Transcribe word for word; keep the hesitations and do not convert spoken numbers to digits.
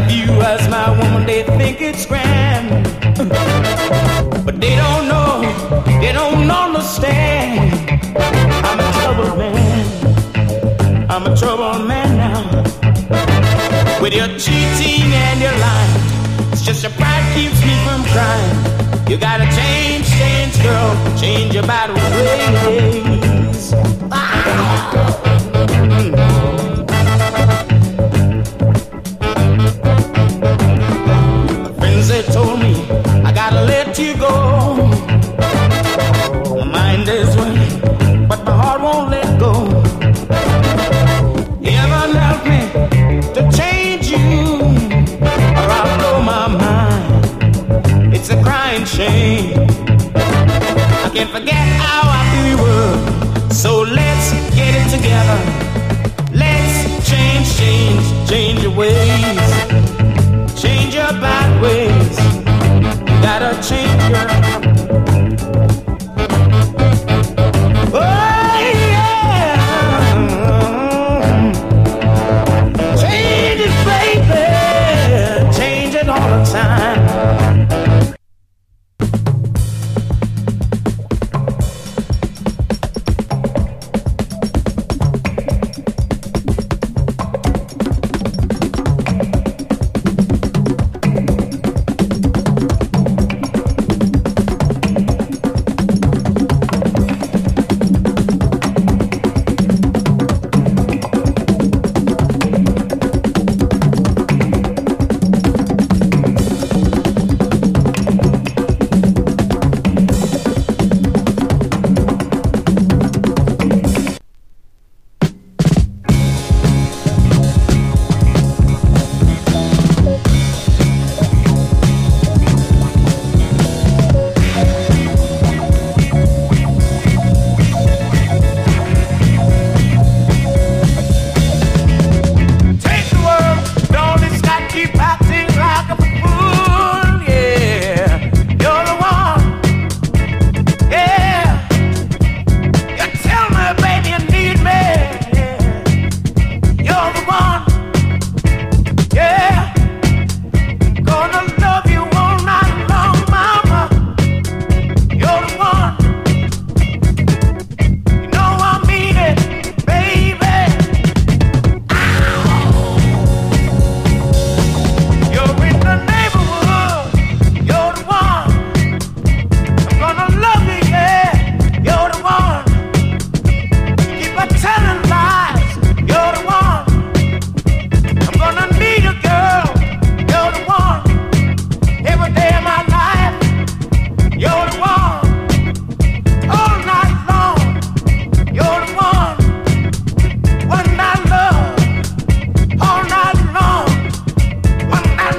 have you as my woman, they think it's grand. But they don't know, they don't understand. I'm a troubled man, I'm a troubled man now. With your cheating and your lying, it's just your pride keeps me from crying. You gotta change, change, girl, change your bad ways. Ah. Friends, they told me I gotta let you go. My mind is willing, but my heart won't let go. Heaven help me to change you, or I'll blow my mind. It's a crying shame. I can't forget how I feel you were. So let's get it together. Let's change, change, change your ways. Change your bad ways. You gotta change your. Oh yeah. Change it, baby. Change it all the time.